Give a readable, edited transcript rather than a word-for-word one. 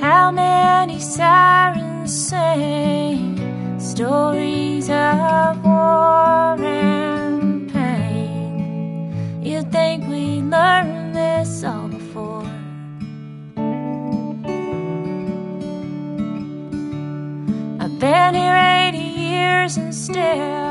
How many sirens sing stories of war and pain? You'd think we learned this all before. I've been here 80 years and still